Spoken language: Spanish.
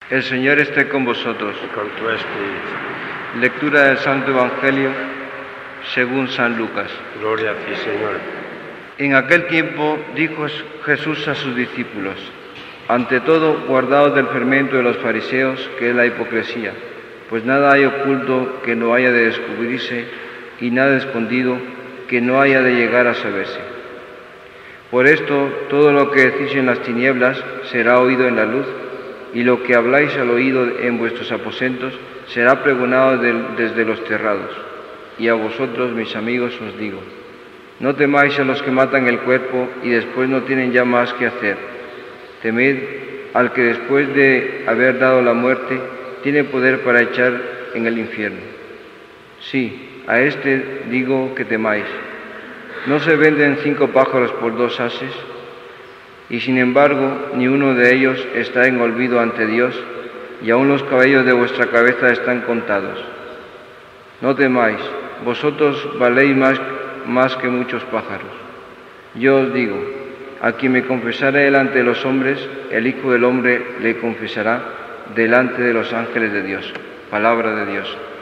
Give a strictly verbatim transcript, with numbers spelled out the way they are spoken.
El Señor esté con vosotros. Y con tu espíritu. Lectura del Santo Evangelio según San Lucas. Gloria a ti, Señor. En aquel tiempo dijo Jesús a sus discípulos: ante todo, guardaos del fermento de los fariseos, que es la hipocresía, pues nada hay oculto que no haya de descubrirse, y nada escondido que no haya de llegar a saberse. Por esto, todo lo que decís en las tinieblas será oído en la luz, y lo que habláis al oído en vuestros aposentos será pregonado desde los terrados. Y a vosotros, mis amigos, os digo: no temáis a los que matan el cuerpo y después no tienen ya más que hacer. Temed al que después de haber dado la muerte tiene poder para echar en el infierno. Sí, a este digo que temáis. ¿No se venden cinco pájaros por dos ases? Y sin embargo, ni uno de ellos está en olvido ante Dios, y aun los cabellos de vuestra cabeza están contados. No temáis, vosotros valéis más, más que muchos pájaros. Yo os digo, a quien me confesare delante de los hombres, el Hijo del Hombre le confesará delante de los ángeles de Dios. Palabra de Dios.